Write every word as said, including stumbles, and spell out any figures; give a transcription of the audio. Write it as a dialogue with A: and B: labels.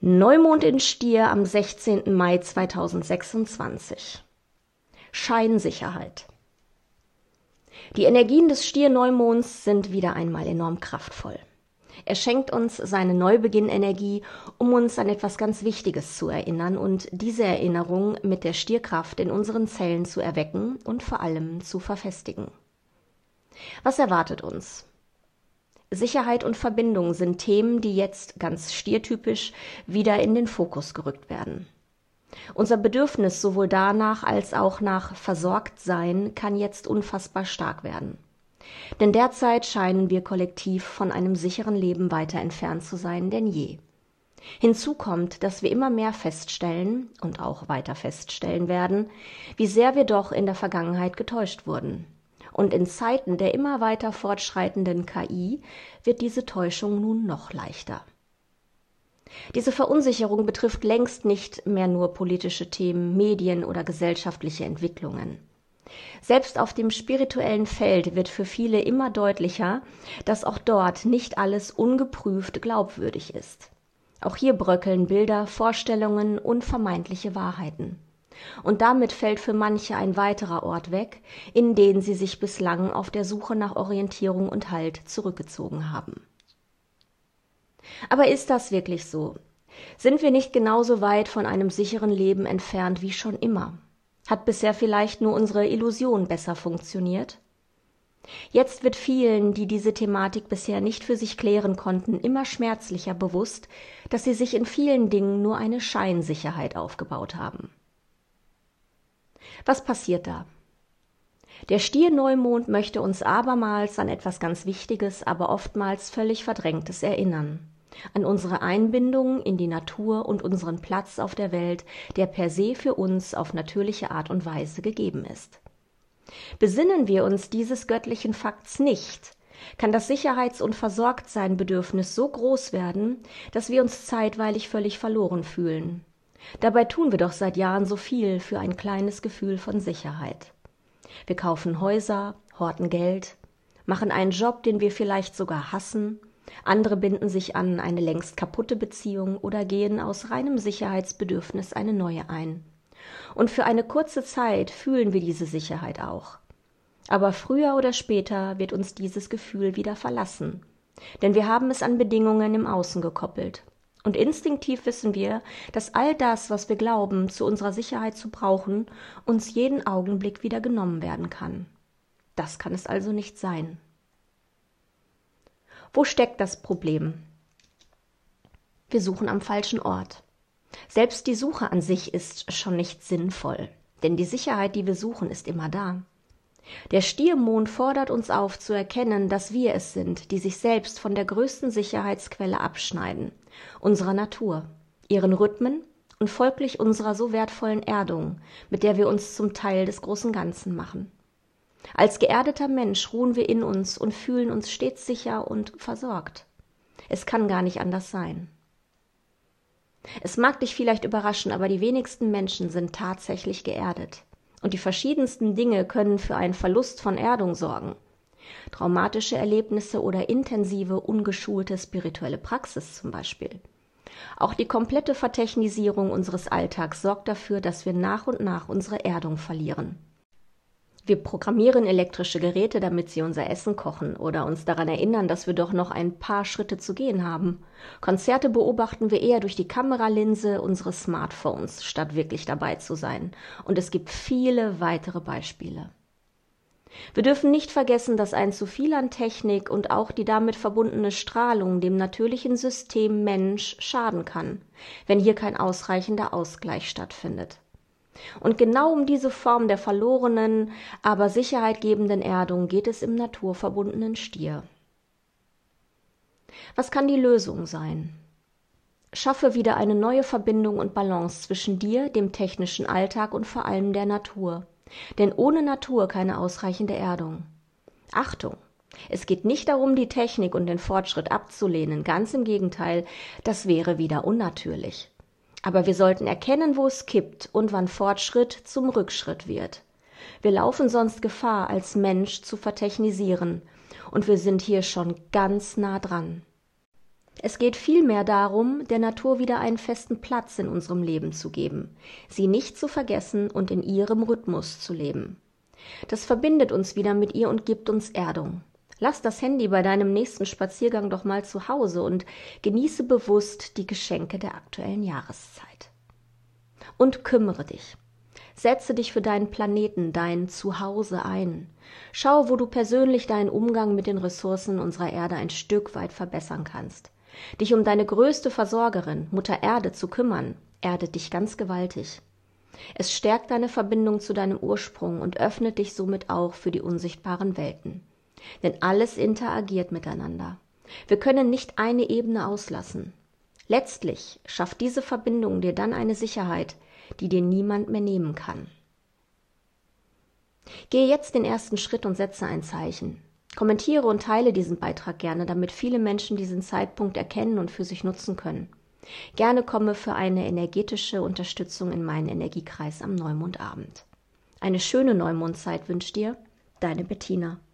A: Neumond in Stier am sechzehnten Mai zweitausendsechsundzwanzig. Scheinsicherheit. Die Energien des Stier-Neumonds sind wieder einmal enorm kraftvoll. Er schenkt uns seine Neubeginn-Energie, um uns an etwas ganz Wichtiges zu erinnern und diese Erinnerung mit der Stierkraft in unseren Zellen zu erwecken und vor allem zu verfestigen. Was erwartet uns? Sicherheit und Verbindung sind Themen, die jetzt ganz stiertypisch wieder in den Fokus gerückt werden. Unser Bedürfnis sowohl danach als auch nach Versorgtsein kann jetzt unfassbar stark werden. Denn derzeit scheinen wir kollektiv von einem sicheren Leben weiter entfernt zu sein denn je. Hinzu kommt, dass wir immer mehr feststellen und auch weiter feststellen werden, wie sehr wir doch in der Vergangenheit getäuscht wurden. Und in Zeiten der immer weiter fortschreitenden K I wird diese Täuschung nun noch leichter. Diese Verunsicherung betrifft längst nicht mehr nur politische Themen, Medien oder gesellschaftliche Entwicklungen. Selbst auf dem spirituellen Feld wird für viele immer deutlicher, dass auch dort nicht alles ungeprüft glaubwürdig ist. Auch hier bröckeln Bilder, Vorstellungen und vermeintliche Wahrheiten. Und damit fällt für manche ein weiterer Ort weg, in den sie sich bislang auf der Suche nach Orientierung und Halt zurückgezogen haben. Aber ist das wirklich so? Sind wir nicht genauso weit von einem sicheren Leben entfernt wie schon immer? Hat bisher vielleicht nur unsere Illusion besser funktioniert? Jetzt wird vielen, die diese Thematik bisher nicht für sich klären konnten, immer schmerzlicher bewusst, dass sie sich in vielen Dingen nur eine Scheinsicherheit aufgebaut haben. Was passiert da? Der Stier-Neumond möchte uns abermals an etwas ganz Wichtiges, aber oftmals völlig Verdrängtes erinnern. An unsere Einbindung in die Natur und unseren Platz auf der Welt, der per se für uns auf natürliche Art und Weise gegeben ist. Besinnen wir uns dieses göttlichen Fakts nicht, kann das Sicherheits- und Versorgtsein-Bedürfnis so groß werden, dass wir uns zeitweilig völlig verloren fühlen. Dabei tun wir doch seit Jahren so viel für ein kleines Gefühl von Sicherheit. Wir kaufen Häuser, horten Geld, machen einen Job, den wir vielleicht sogar hassen, andere binden sich an eine längst kaputte Beziehung oder gehen aus reinem Sicherheitsbedürfnis eine neue ein. Und für eine kurze Zeit fühlen wir diese Sicherheit auch. Aber früher oder später wird uns dieses Gefühl wieder verlassen, denn wir haben es an Bedingungen im Außen gekoppelt. Und instinktiv wissen wir, dass all das, was wir glauben, zu unserer Sicherheit zu brauchen, uns jeden Augenblick wieder genommen werden kann. Das kann es also nicht sein. Wo steckt das Problem? Wir suchen am falschen Ort. Selbst die Suche an sich ist schon nicht sinnvoll, denn die Sicherheit, die wir suchen, ist immer da. Der Stiermond fordert uns auf, zu erkennen, dass wir es sind, die sich selbst von der größten Sicherheitsquelle abschneiden, unserer Natur, ihren Rhythmen und folglich unserer so wertvollen Erdung, mit der wir uns zum Teil des großen Ganzen machen. Als geerdeter Mensch ruhen wir in uns und fühlen uns stets sicher und versorgt. Es kann gar nicht anders sein. Es mag dich vielleicht überraschen, aber die wenigsten Menschen sind tatsächlich geerdet. Und die verschiedensten Dinge können für einen Verlust von Erdung sorgen. Traumatische Erlebnisse oder intensive, ungeschulte spirituelle Praxis zum Beispiel. Auch die komplette Vertechnisierung unseres Alltags sorgt dafür, dass wir nach und nach unsere Erdung verlieren. Wir programmieren elektrische Geräte, damit sie unser Essen kochen oder uns daran erinnern, dass wir doch noch ein paar Schritte zu gehen haben. Konzerte beobachten wir eher durch die Kameralinse unseres Smartphones, statt wirklich dabei zu sein. Und es gibt viele weitere Beispiele. Wir dürfen nicht vergessen, dass ein zu viel an Technik und auch die damit verbundene Strahlung dem natürlichen System Mensch schaden kann, wenn hier kein ausreichender Ausgleich stattfindet. Und genau um diese Form der verlorenen, aber sicherheitgebenden Erdung geht es im naturverbundenen Stier. Was kann die Lösung sein? Schaffe wieder eine neue Verbindung und Balance zwischen dir, dem technischen Alltag und vor allem der Natur. Denn ohne Natur keine ausreichende Erdung. Achtung! Es geht nicht darum, die Technik und den Fortschritt abzulehnen, ganz im Gegenteil, das wäre wieder unnatürlich. Aber wir sollten erkennen, wo es kippt und wann Fortschritt zum Rückschritt wird. Wir laufen sonst Gefahr, als Mensch zu vertechnisieren. Und wir sind hier schon ganz nah dran. Es geht vielmehr darum, der Natur wieder einen festen Platz in unserem Leben zu geben, sie nicht zu vergessen und in ihrem Rhythmus zu leben. Das verbindet uns wieder mit ihr und gibt uns Erdung. Lass das Handy bei deinem nächsten Spaziergang doch mal zu Hause und genieße bewusst die Geschenke der aktuellen Jahreszeit. Und kümmere dich. Setze dich für deinen Planeten, dein Zuhause ein. Schau, wo du persönlich deinen Umgang mit den Ressourcen unserer Erde ein Stück weit verbessern kannst. Dich um deine größte Versorgerin, Mutter Erde, zu kümmern, erdet dich ganz gewaltig. Es stärkt deine Verbindung zu deinem Ursprung und öffnet dich somit auch für die unsichtbaren Welten. Denn alles interagiert miteinander. Wir können nicht eine Ebene auslassen. Letztlich schafft diese Verbindung dir dann eine Sicherheit, die dir niemand mehr nehmen kann. Gehe jetzt den ersten Schritt und setze ein Zeichen. Kommentiere und teile diesen Beitrag gerne, damit viele Menschen diesen Zeitpunkt erkennen und für sich nutzen können. Gerne komme für eine energetische Unterstützung in meinen Energiekreis am Neumondabend. Eine schöne Neumondzeit wünscht dir deine Bettina.